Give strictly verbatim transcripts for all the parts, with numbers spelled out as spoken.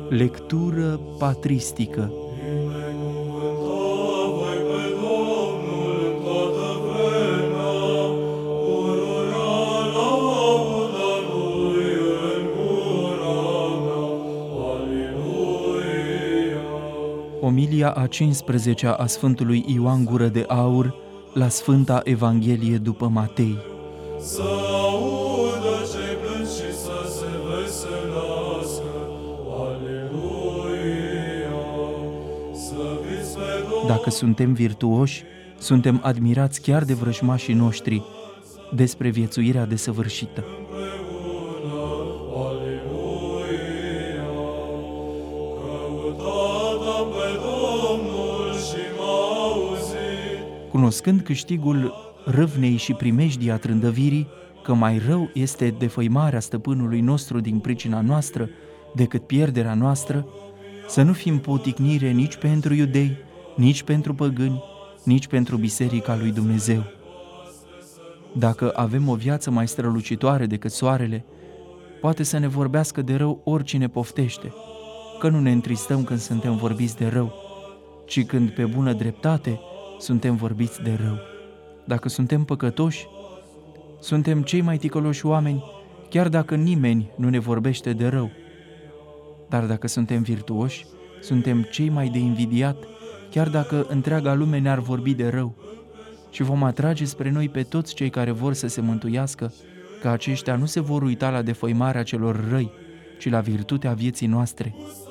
Lectură patristică. Omilia a cinsprezecea a Sfântului Ioan Gură de Aur la Sfânta Evanghelie după Matei. Să audă cei plângi și să se veselească. Aleluia! Slăviți pe Domnul! Dacă suntem virtuoși, suntem admirați chiar de vrăjmașii noștri despre viețuirea desăvârșită. Cunoscând câștigul râvnei și primejdia trândăvirii, că mai rău este defăimarea stăpânului nostru din pricina noastră decât pierderea noastră, să nu fim poticnire nici pentru iudei, nici pentru păgâni, nici pentru biserica lui Dumnezeu. Dacă avem o viață mai strălucitoare decât soarele, poate să ne vorbească de rău oricine poftește, că nu ne întristăm când suntem vorbiți de rău, ci când pe bună dreptate suntem vorbiți de rău. Dacă suntem păcătoși, suntem cei mai ticăloși oameni, chiar dacă nimeni nu ne vorbește de rău. Dar dacă suntem virtuoși, suntem cei mai de invidiat, chiar dacă întreaga lume ne-ar vorbi de rău. Și vom atrage spre noi pe toți cei care vor să se mântuiască, că aceștia nu se vor uita la defăimarea celor răi, ci la virtutea vieții noastre.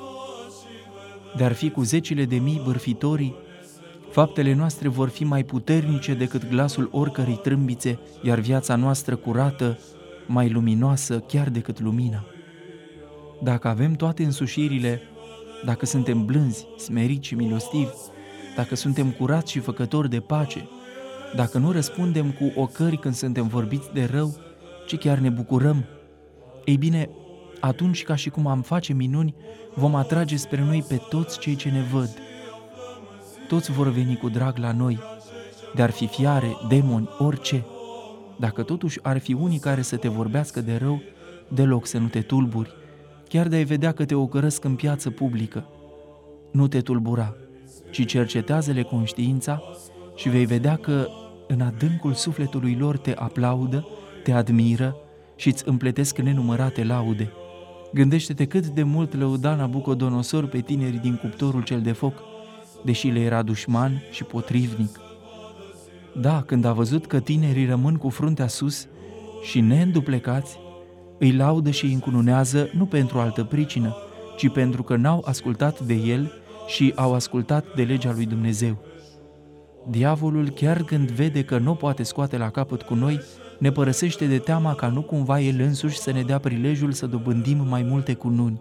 De-ar fi cu zecile de mii bârfitorii, faptele noastre vor fi mai puternice decât glasul oricărei trâmbițe, iar viața noastră curată, mai luminoasă chiar decât lumina. Dacă avem toate însușirile, dacă suntem blânzi, smeriți și milostivi, dacă suntem curați și făcători de pace, dacă nu răspundem cu ocări când suntem vorbiți de rău, ci chiar ne bucurăm, ei bine, atunci, ca și cum am face minuni, vom atrage spre noi pe toți cei ce ne văd. Toți vor veni cu drag la noi, de-ar fi fiare, demoni, orice. Dacă totuși ar fi unii care să te vorbească de rău, deloc să nu te tulburi, chiar de a-i vedea că te ocărăsc în piață publică. Nu te tulbura, ci cercetează-le conștiința și vei vedea că în adâncul sufletului lor te aplaudă, te admiră și îți împletesc nenumărate laude. Gândește-te cât de mult lăuda Nabucodonosor pe tinerii din cuptorul cel de foc, deși le era dușman și potrivnic. Da, când a văzut că tinerii rămân cu fruntea sus și neînduplecați, îi laudă și îi încununează nu pentru altă pricină, ci pentru că n-au ascultat de el și au ascultat de legea lui Dumnezeu. Diavolul, chiar când vede că nu poate scoate la capăt cu noi, ne părăsește de teama ca nu cumva el însuși să ne dea prilejul să dobândim mai multe cununi.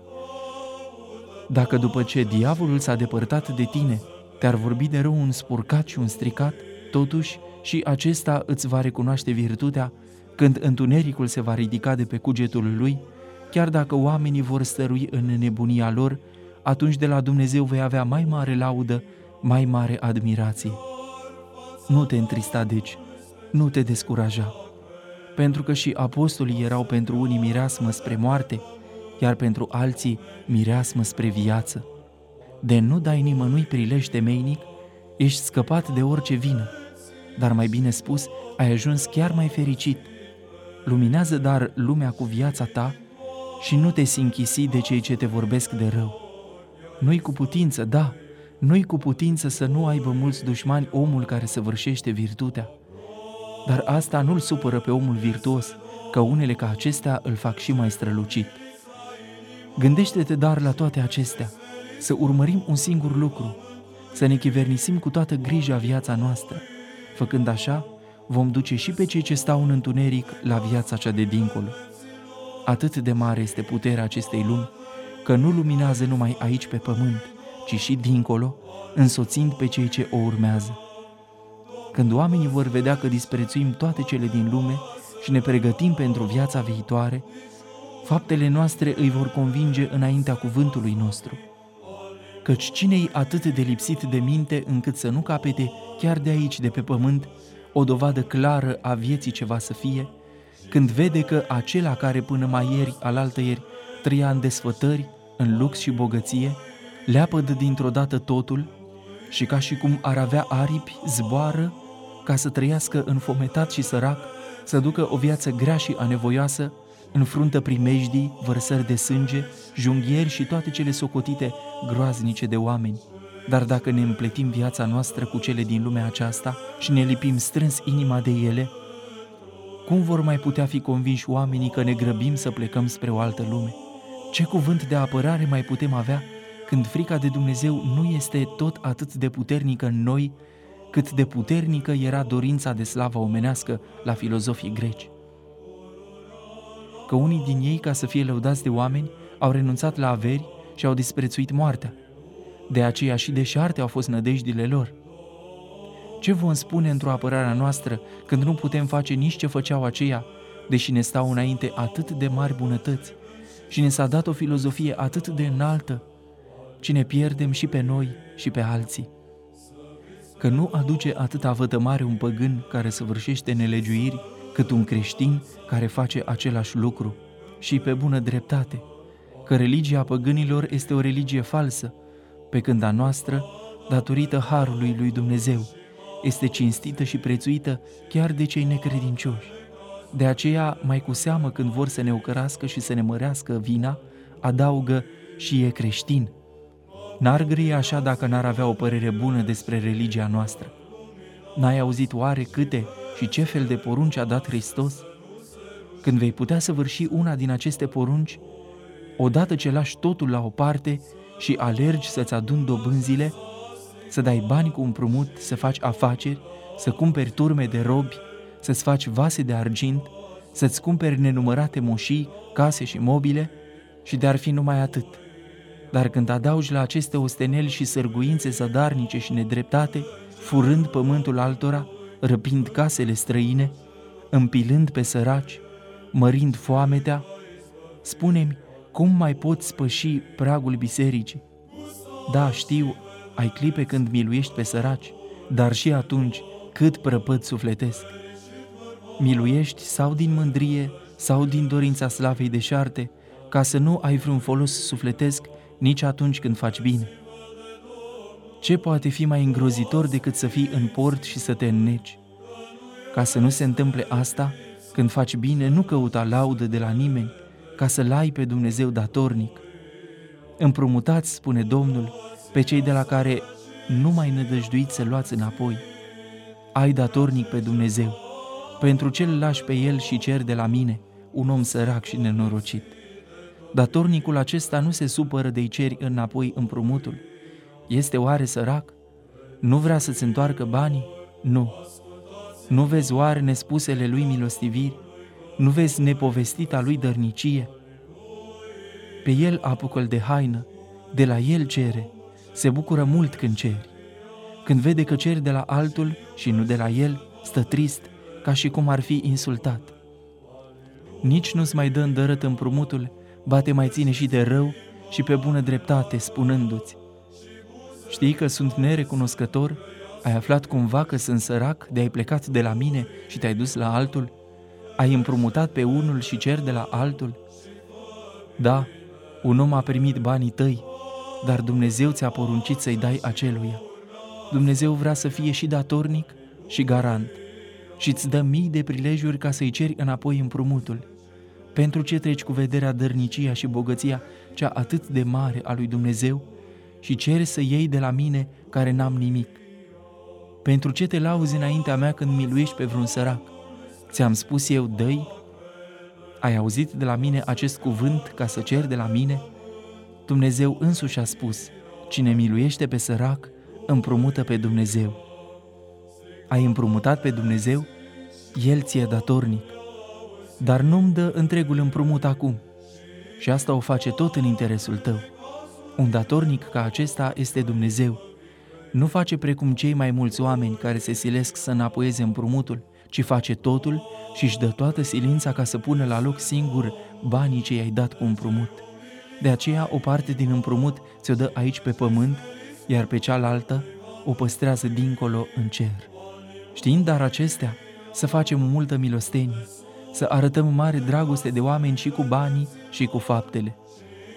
Dacă după ce diavolul s-a depărtat de tine, te-ar vorbi de rău un spurcat și un stricat, totuși și acesta îți va recunoaște virtutea când întunericul se va ridica de pe cugetul lui, chiar dacă oamenii vor stărui în nebunia lor, atunci de la Dumnezeu vei avea mai mare laudă, mai mare admirație. Nu te întrista deci, nu te descuraja, pentru că și apostolii erau pentru unii mireasmă spre moarte, iar pentru alții mireasmă spre viață. De nu dai nimănui prilej temeinic, ești scăpat de orice vină, dar mai bine spus, ai ajuns chiar mai fericit. Luminează dar lumea cu viața ta și nu te sinchisi de cei ce te vorbesc de rău. Nu-i cu putință, da, nu-i cu putință să nu aibă mulți dușmani omul care săvârșește virtutea, dar asta nu-l supără pe omul virtuos, că unele ca acestea îl fac și mai strălucit. Gândește-te dar la toate acestea, să urmărim un singur lucru, să ne chivernisim cu toată grija viața noastră. Făcând așa, vom duce și pe cei ce stau în întuneric la viața cea de dincolo. Atât de mare este puterea acestei lumi, că nu luminează numai aici pe pământ, ci și dincolo, însoțind pe cei ce o urmează. Când oamenii vor vedea că disprețuim toate cele din lume și ne pregătim pentru viața viitoare, faptele noastre îi vor convinge înaintea cuvântului nostru. Căci cine-i atât de lipsit de minte încât să nu capete chiar de aici, de pe pământ, o dovadă clară a vieții ce va să fie, când vede că acela care până mai ieri, alaltăieri, trăia în desfătări, în lux și bogăție, leapădă dintr-o dată totul și ca și cum ar avea aripi, zboară ca să trăiască înfometat și sărac, să ducă o viață grea și anevoioasă, înfruntă primejdii, vărsări de sânge, junghieri și toate cele socotite groaznice de oameni. Dar dacă ne împletim viața noastră cu cele din lumea aceasta și ne lipim strâns inima de ele, cum vor mai putea fi convinși oamenii că ne grăbim să plecăm spre o altă lume? Ce cuvânt de apărare mai putem avea când frica de Dumnezeu nu este tot atât de puternică în noi, cât de puternică era dorința de slavă omenească la filozofii greci? Că unii din ei, ca să fie lăudați de oameni, au renunțat la averi și au disprețuit moartea. De aceea și deșarte au fost nădejdile lor. Ce vom spune într-o apărarea noastră când nu putem face nici ce făceau aceia, deși ne stau înainte atât de mari bunătăți și ne s-a dat o filozofie atât de înaltă, ci ne pierdem și pe noi și pe alții? Că nu aduce atâta vătămare un păgân care săvârșește nelegiuiri, cât un creștin care face același lucru, și pe bună dreptate, că religia păgânilor este o religie falsă, pe când a noastră, datorită harului lui Dumnezeu, este cinstită și prețuită chiar de cei necredincioși. De aceea, mai cu seamă când vor să ne ocărască și să ne mărească vina, adaugă și e creștin. N-ar grăi așa dacă n-ar avea o părere bună despre religia noastră. N-ai auzit oare câte și ce fel de porunci a dat Hristos? Când vei putea săvârși una din aceste porunci, odată ce lași totul la o parte și alergi să-ți aduni dobânzile, să dai bani cu împrumut, să faci afaceri, să cumperi turme de robi, să-ți faci vase de argint, să-ți cumperi nenumărate moșii, case și mobile, și de-ar fi numai atât. Dar când adaugi la aceste osteneli și sârguințe zadarnice și nedreptate, furând pământul altora, răpind casele străine, împilând pe săraci, mărind foametea, spune-mi, cum mai poți spăși pragul bisericii? Da, știu, ai clipe când miluiești pe săraci, dar și atunci cât prăpăd sufletesc. Miluiești sau din mândrie, sau din dorința slavei deșarte, ca să nu ai vreun folos sufletesc nici atunci când faci bine. Ce poate fi mai îngrozitor decât să fii în port și să te înneci? Ca să nu se întâmple asta, când faci bine, nu căuta laudă de la nimeni, ca să-L ai pe Dumnezeu datornic. Împrumutați, spune Domnul, pe cei de la care nu mai nădăjduiți să luați înapoi. Ai datornic pe Dumnezeu. Pentru ce îl lași pe El și cer de la mine, un om sărac și nenorocit? Datornicul acesta nu se supără de-i ceri înapoi împrumutul. Este oare sărac? Nu vrea să-ți întoarcă banii? Nu. Nu vezi oare nespusele lui milostiviri? Nu vezi nepovestita lui dărnicie? Pe el apucă-l de haină, de la el cere, se bucură mult când ceri. Când vede că ceri de la altul și nu de la el, stă trist, ca și cum ar fi insultat. Nici nu-ți mai dă îndărăt împrumutul, ba te mai ține și de rău și pe bună dreptate, spunându-ți: știi că sunt nerecunoscător? Ai aflat cumva că sunt sărac de ai plecat de la mine și te-ai dus la altul? Ai împrumutat pe unul și cer de la altul? Da, un om a primit banii tăi, dar Dumnezeu ți-a poruncit să-i dai aceluia. Dumnezeu vrea să fie și datornic și garant și îți dă mii de prilejuri ca să-i ceri înapoi împrumutul. Pentru ce treci cu vederea dărnicia și bogăția cea atât de mare a lui Dumnezeu și ceri să iei de la mine care n-am nimic? Pentru ce te lauzi înaintea mea când miluiești pe vreun sărac? Ți-am spus eu, dă-i? Ai auzit de la mine acest cuvânt ca să ceri de la mine? Dumnezeu însuși a spus: cine miluiește pe sărac, împrumută pe Dumnezeu. Ai împrumutat pe Dumnezeu? El ți-e datornic. Dar nu-mi dă întregul împrumut acum. Și asta o face tot în interesul tău. Un datornic ca acesta este Dumnezeu. Nu face precum cei mai mulți oameni care se silesc să înapoieze împrumutul, ci face totul și își dă toată silința ca să pună la loc singur banii ce i-ai dat cu împrumut. De aceea o parte din împrumut ți-o dă aici pe pământ, iar pe cealaltă o păstrează dincolo în cer. Știind dar acestea, să facem multă milostenie, să arătăm mare dragoste de oameni și cu banii și cu faptele.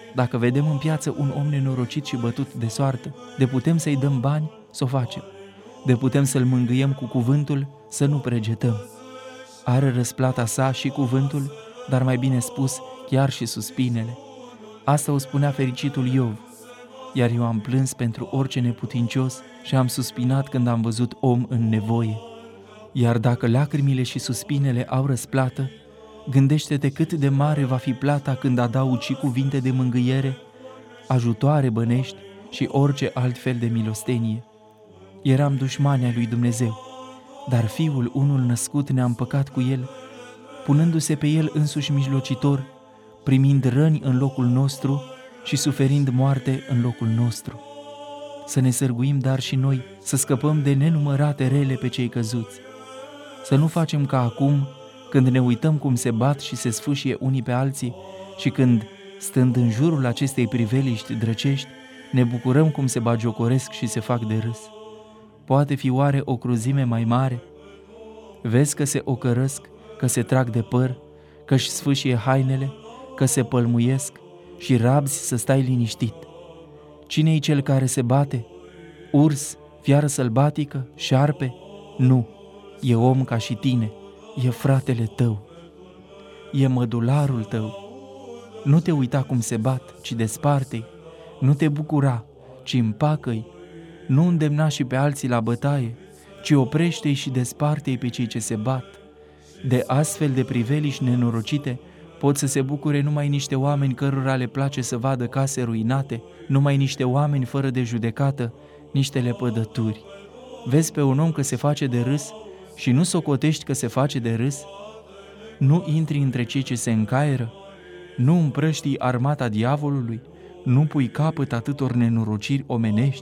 Dacă vedem în piață un om nenorocit și bătut de soartă, de putem să-i dăm bani, să o facem. De putem să-l mângâiem cu cuvântul, să nu pregetăm. Are răsplata sa și cuvântul, dar mai bine spus, chiar și suspinele. Asta o spunea fericitul Iov, iar eu am plâns pentru orice neputincios și am suspinat când am văzut om în nevoie. Iar dacă lacrimile și suspinele au răsplată, gândește-te cât de mare va fi plata când adaugi cuvinte de mângâiere, ajutoare bănești și orice alt fel de milostenie. Eram dușmania lui Dumnezeu, dar Fiul unul născut ne-a împăcat cu El, punându-se pe El însuși mijlocitor, primind răni în locul nostru și suferind moarte în locul nostru. Să ne sârguim dar și noi, să scăpăm de nenumărate rele pe cei căzuți. Să nu facem ca acum, când ne uităm cum se bat și se sfâșie unii pe alții și când, stând în jurul acestei priveliști drăcești, ne bucurăm cum se bagiocoresc și se fac de râs. Poate fi oare o cruzime mai mare? Vezi că se ocărăsc, că se trag de păr, că își sfâșie hainele, că se pălmuiesc și rabzi să stai liniștit. Cine-i cel care se bate? Urs, fiară sălbatică, șarpe? Nu, e om ca și tine, e fratele tău, e mădularul tău. Nu te uita cum se bat, ci desparte-i, nu te bucura, ci împacă-i, nu îndemna și pe alții la bătaie, ci oprește-i și desparte-i pe cei ce se bat. De astfel de priveliști nenorocite pot să se bucure numai niște oameni cărora le place să vadă case ruinate, numai niște oameni fără de judecată, niște lepădături. Vezi pe un om că se face de râs și nu socotești că se face de râs? Nu intri între cei ce se încaieră? Nu împrăștii armata diavolului? Nu pui capăt atâtor nenorociri omenești?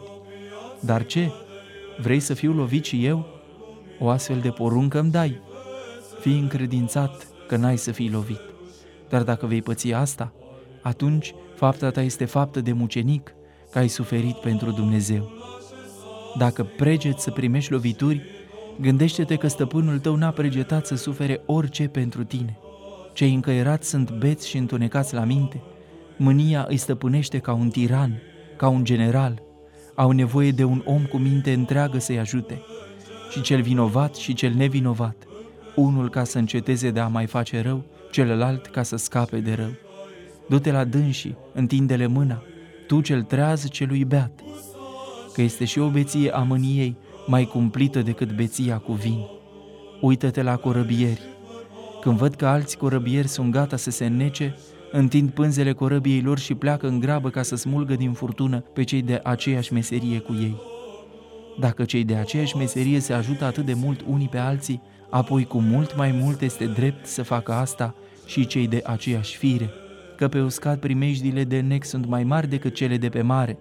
Dar ce? Vrei să fiu lovit și eu? O astfel de poruncă îmi dai. Fii încredințat că n-ai să fii lovit. Dar dacă vei păți asta, atunci fapta ta este faptă de mucenic, că ai suferit pentru Dumnezeu. Dacă pregeți să primești lovituri, gândește-te că stăpânul tău n-a pregetat să sufere orice pentru tine. Cei încăierați sunt beți și întunecați la minte, mânia îi stăpânește ca un tiran, ca un general, au nevoie de un om cu minte întreagă să-i ajute, și cel vinovat și cel nevinovat, unul ca să înceteze de a mai face rău, celălalt ca să scape de rău. Du-te la dânsii, întinde-le mâna, tu cel treaz celui beat, că este și o beție a mâniei mai cumplită decât beția cu vin. Uită-te la corăbieri. Când văd că alți corăbieri sunt gata să se înnece, întind pânzele corăbiei lor și pleacă în grabă ca să smulgă din furtună pe cei de aceeași meserie cu ei. Dacă cei de aceeași meserie se ajută atât de mult unii pe alții, apoi cu mult mai mult este drept să facă asta și cei de aceeași fire, că pe uscat primejdile de nec sunt mai mari decât cele de pe mare.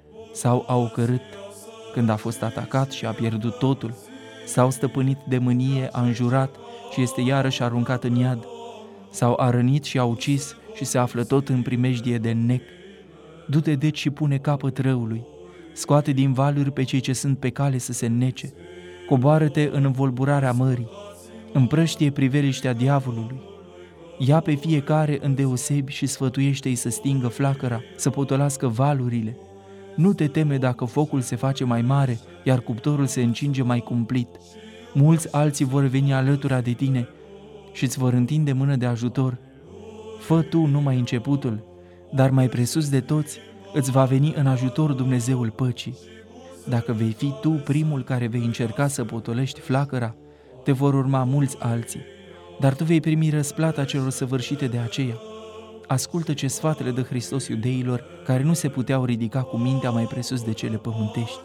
Sau a ocărât când a fost atacat și a pierdut totul, sau stăpânit de mânie, a înjurat și este iarăși aruncat în iad, sau a rănit și a ucis și se află tot în primejdie de nec. Du-te deci și pune capăt răului, scoate din valuri pe cei ce sunt pe cale să se înnece, coboară-te în învolburarea mării, împrăștie priveliștea diavolului, ia pe fiecare îndeosebi și sfătuiește-i să stingă flacăra, să potolească valurile. Nu te teme dacă focul se face mai mare, iar cuptorul se încinge mai cumplit. Mulți alții vor veni alătura de tine și îți vor întinde mână de ajutor. Fă tu numai începutul, dar mai presus de toți îți va veni în ajutor Dumnezeul păcii. Dacă vei fi tu primul care vei încerca să potolești flacăra, te vor urma mulți alții, dar tu vei primi răsplata celor săvârșite de aceea. Ascultă ce sfat le dă Hristos iudeilor care nu se puteau ridica cu mintea mai presus de cele pământești.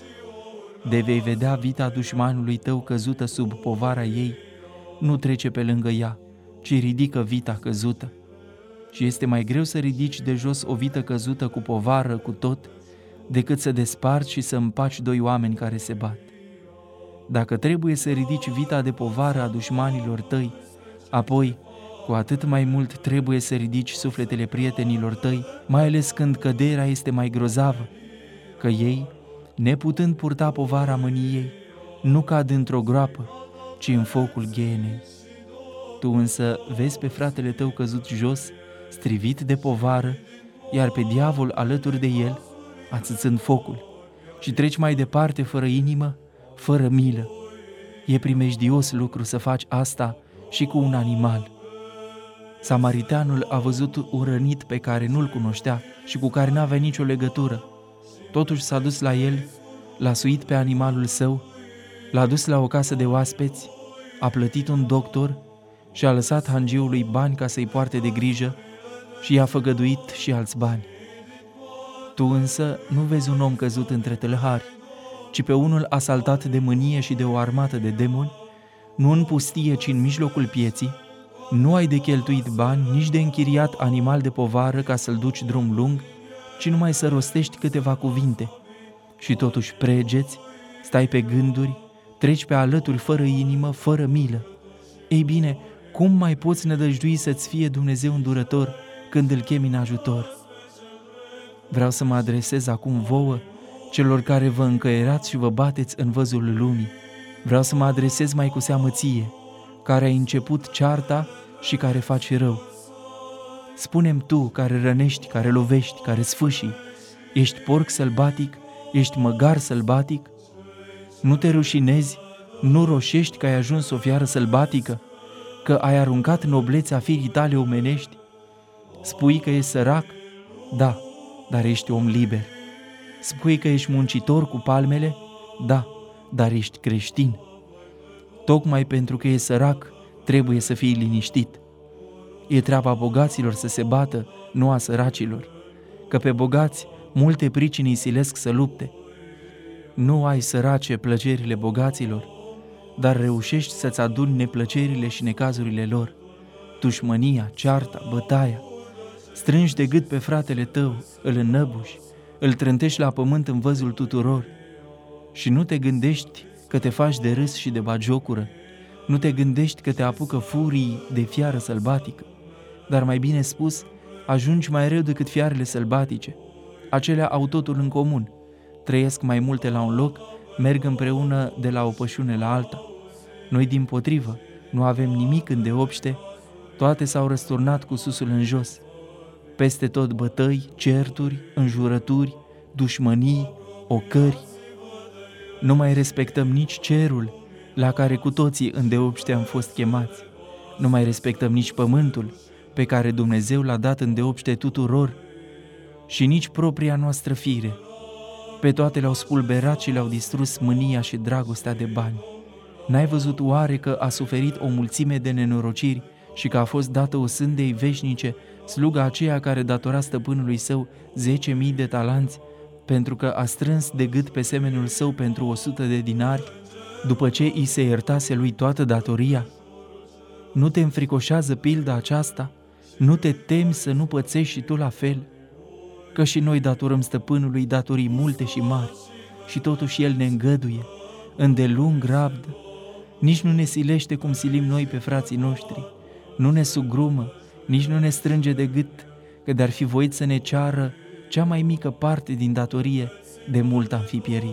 De vei vedea vita dușmanului tău căzută sub povara ei, nu trece pe lângă ea, ci ridică vita căzută. Și este mai greu să ridici de jos o vită căzută cu povară, cu tot, decât să desparți și să împaci doi oameni care se bat. Dacă trebuie să ridici vita de povară a dușmanilor tăi, apoi, cu atât mai mult trebuie să ridici sufletele prietenilor tăi, mai ales când căderea este mai grozavă, că ei, neputând purta povara mâniei, nu cad într-o groapă, ci în focul ghenei. Tu însă vezi pe fratele tău căzut jos, strivit de povară, iar pe diavol alături de el, ațățând focul, și treci mai departe fără inimă, fără milă. E primejdios lucru să faci asta și cu un animal. Samariteanul a văzut un rănit pe care nu-l cunoștea și cu care n-avea nicio legătură. Totuși s-a dus la el, l-a suit pe animalul său, l-a dus la o casă de oaspeți, a plătit un doctor și a lăsat hangiului bani ca să-i poarte de grijă și i-a făgăduit și alți bani. Tu însă nu vezi un om căzut între tâlhari, ci pe unul asaltat de mânie și de o armată de demoni, nu în pustie, ci în mijlocul pieții. Nu ai de cheltuit bani, nici de închiriat animal de povară ca să-l duci drum lung, ci numai să rostești câteva cuvinte. Și totuși pregeți, stai pe gânduri, treci pe alături fără inimă, fără milă. Ei bine, cum mai poți nădăjdui să-ți fie Dumnezeu îndurător când îl chemi în ajutor? Vreau să mă adresez acum vouă, celor care vă încăierați și vă bateți în văzul lumii. Vreau să mă adresez mai cu seamă ție, care ai început cearta și care faci rău. Spune-mi tu, care rănești, care lovești, care sfâșii, ești porc sălbatic, ești măgar sălbatic? Nu te rușinezi, nu roșești că ai ajuns o fiară sălbatică, că ai aruncat noblețea firii tale omenești? Spui că ești sărac? Da, dar ești om liber. Spui că ești muncitor cu palmele? Da, dar ești creștin. Tocmai pentru că e sărac, trebuie să fii liniștit. E treaba bogaților să se bată, nu a săracilor, că pe bogați multe pricini îi silesc să lupte. Nu ai, sărace, plăcerile bogaților, dar reușești să-ți aduni neplăcerile și necazurile lor, dușmânia, cearta, bătaia. Strângi de gât pe fratele tău, îl înnăbuși, îl trântești la pământ în văzul tuturor și nu te gândești că te faci de râs și de bagiocură, nu te gândești că te apucă furii de fiară sălbatică, dar mai bine spus, ajungi mai rău decât fiarele sălbatice. Acelea au totul în comun, trăiesc mai multe la un loc, merg împreună de la o pășune la alta. Noi, dimpotrivă, nu avem nimic îndeopște, toate s-au răsturnat cu susul în jos. Peste tot bătăi, certuri, înjurături, dușmănii, ocări. Nu mai respectăm nici cerul, la care cu toții îndeopște am fost chemați. Nu mai respectăm nici pământul, pe care Dumnezeu l-a dat îndeopște tuturor, și nici propria noastră fire. Pe toate le-au spulberat și le-au distrus mânia și dragostea de bani. N-ai văzut oare că a suferit o mulțime de nenorociri și că a fost dată o sândei veșnice, sluga aceea care datora stăpânului său zece mii de talanți, pentru că a strâns de gât pe semenul său pentru o sută de dinari, după ce i se iertase lui toată datoria? Nu te înfricoșează pilda aceasta? Nu te temi să nu pățești și tu la fel? Că și noi datorăm stăpânului datorii multe și mari, și totuși el ne îngăduie, îndelung rabdă, nici nu ne silește cum silim noi pe frații noștri, nu ne sugrumă, nici nu ne strânge de gât, că de-ar fi voit să ne ceară cea mai mică parte din datorie, de mult am fi pierit.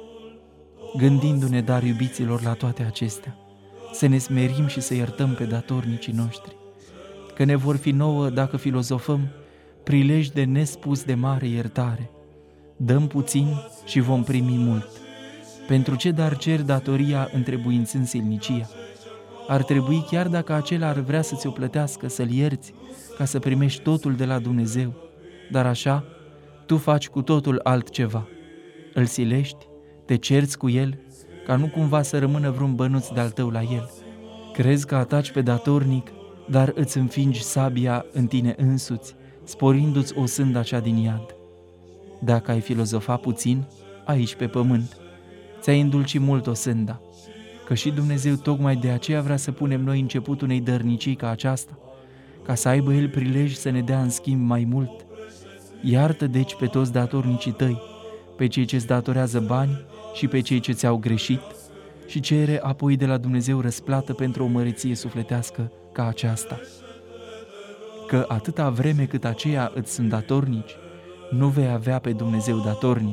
Gândindu-ne, dar, iubiților, la toate acestea, să ne smerim și să iertăm pe datornicii noștri, că ne vor fi nouă, dacă filozofăm, prilej de nespus de mare iertare. Dăm puțin și vom primi mult. Pentru ce dar cer datoria întrebuințând silnicia? Ar trebui, chiar dacă acela ar vrea să ți-o plătească, să-l ierți, ca să primești totul de la Dumnezeu. Dar așa, tu faci cu totul altceva. Îl silești, te cerți cu el, ca nu cumva să rămână vreun bănuț de-al tău la el. Crezi că ataci pe datornic, dar îți înfingi sabia în tine însuți, sporindu-ți o sânda cea din iad. Dacă ai filozofa puțin, aici pe pământ, ți-ai îndulci mult o sânda, că și Dumnezeu tocmai de aceea vrea să punem noi început unei dărnicii ca aceasta, ca să aibă El prilej să ne dea în schimb mai mult. Iartă deci pe toți datornicii tăi, pe cei ce-ți datorează bani și pe cei ce ți-au greșit, și cere apoi de la Dumnezeu răsplată pentru o măreție sufletească ca aceasta. Că atâta vreme cât aceia îți sunt datornici, nu vei avea pe Dumnezeu datornic.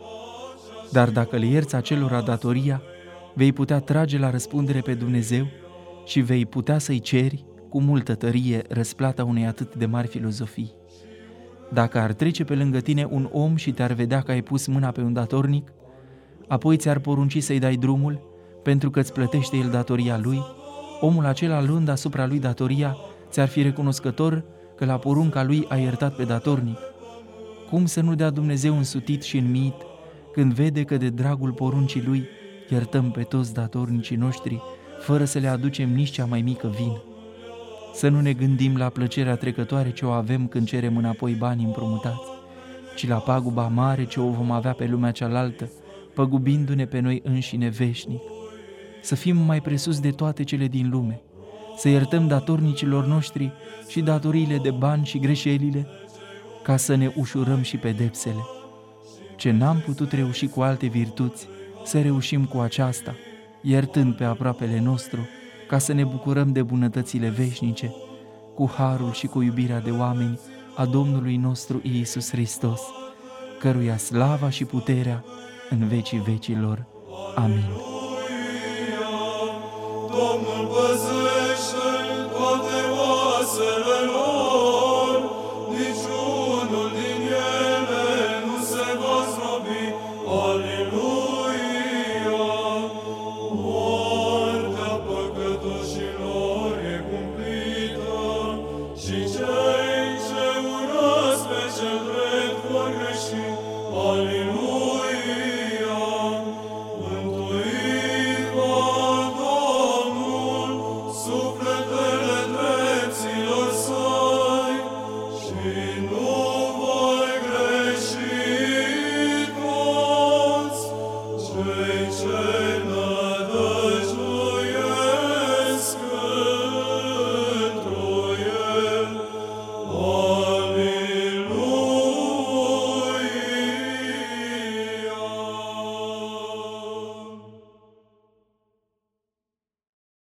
Dar dacă le ierți acelora datoria, vei putea trage la răspundere pe Dumnezeu și vei putea să-i ceri cu multă tărie răsplata unei atât de mari filozofii. Dacă ar trece pe lângă tine un om și te-ar vedea că ai pus mâna pe un datornic, apoi ți-ar porunci să-i dai drumul, pentru că îți plătește el datoria lui, omul acela, luând asupra lui datoria, ți-ar fi recunoscător că la porunca lui a iertat pe datornic. Cum să nu dea Dumnezeu însutit și înmiit când vede că de dragul poruncii lui iertăm pe toți datornicii noștri, fără să le aducem nici cea mai mică vină? Să nu ne gândim la plăcerea trecătoare ce o avem când cerem înapoi banii împrumutați, ci la paguba mare ce o vom avea pe lumea cealaltă, păgubindu-ne pe noi înșine veșnic. Să fim mai presus de toate cele din lume, să iertăm datornicilor noștri și datoriile de bani și greșelile, ca să ne ușurăm și pedepsele. Ce n-am putut reuși cu alte virtuți, să reușim cu aceasta, iertând pe aproapele nostru, ca să ne bucurăm de bunătățile veșnice, cu harul și cu iubirea de oameni a Domnului nostru Iisus Hristos, căruia slava și puterea în vecii vecilor. Amin. Domnul păzește toate